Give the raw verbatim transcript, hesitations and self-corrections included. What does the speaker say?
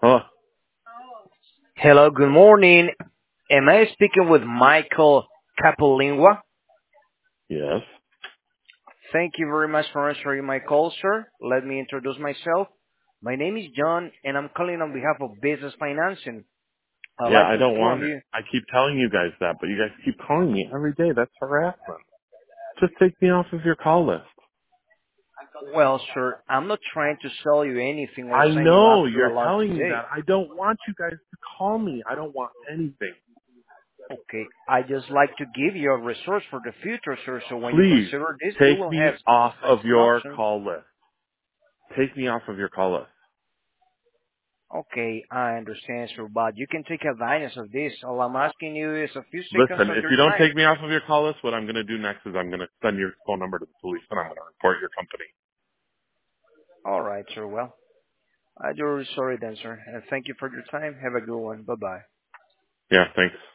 Oh, Hello, good morning. Am I speaking with Michael Capolingua? yes. Thank you very much for answering my call, sir. Let me introduce myself. My name is John, and I'm calling on behalf of Business Financing. I'd Yeah, like I to don't inform want it. you. I keep telling you guys that, but you guys keep calling me every day. That's harassment. Just take me off of your call list. Well, sir, I'm not trying to sell you anything or I sign you up know to a you're loan telling me today. that. I don't want you guys to call me. I don't want anything. Okay, I just like to give you a resource for the future, sir, so when you Please consider this, you take will me have some off of defensive your options. call list. Take me off of your call list. Okay, I understand, sir, but you can take advantage of this. All I'm asking you is a few seconds Listen, of if your you don't time. take me off of your call list, what I'm going to do next is I'm going to send your phone number to the police and I'm going to report your company. All right, sir. Well, I do sorry then, sir. And thank you for your time. Have a good one. Bye-bye. Yeah, thanks.